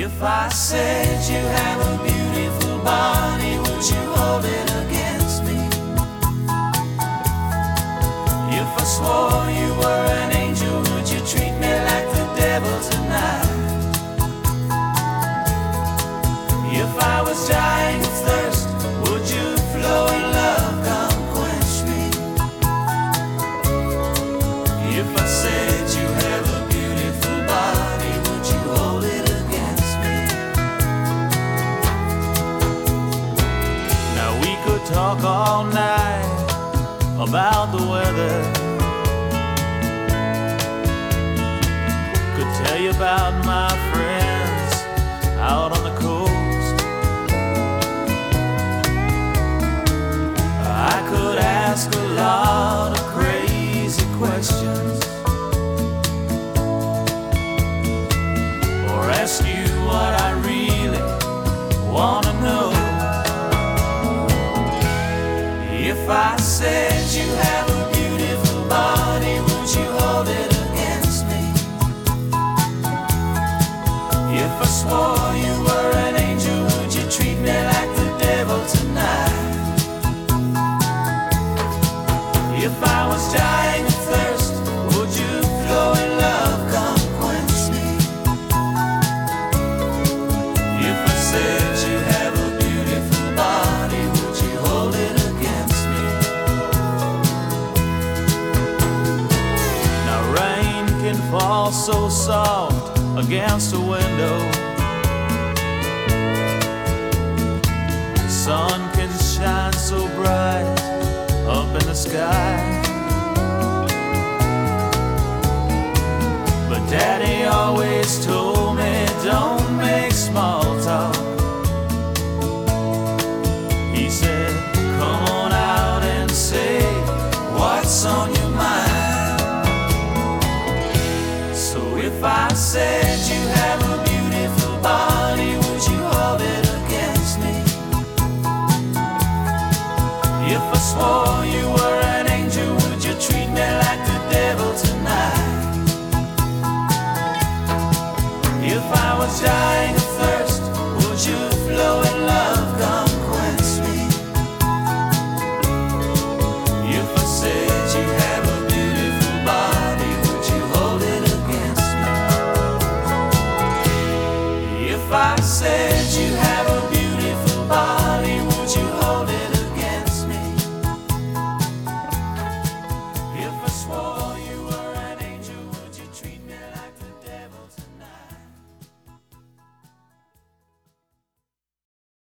If I said you have a beautiful body, would you hold it against me? If I swore you were an angel, would you treat me like the devil tonight? If I was dying of thirst, would you flow in love, come quench me? If I said you have a beautiful body, would you hold it against me? Now we could talk all night about the weather, could tell you about my friends out on the coast. I could ask a lot of crazy questions, or ask you what I really wanna know. If I said you have a beautiful body, would you hold it against me? If I swore you were an angel, would you treat me like the devil tonight? If I was dying of thirst, would you flow in love, come quench me? If I said you have a beautiful body, would you hold it against me? Now rain can fall so soft against a window, sun can shine so bright up in the sky.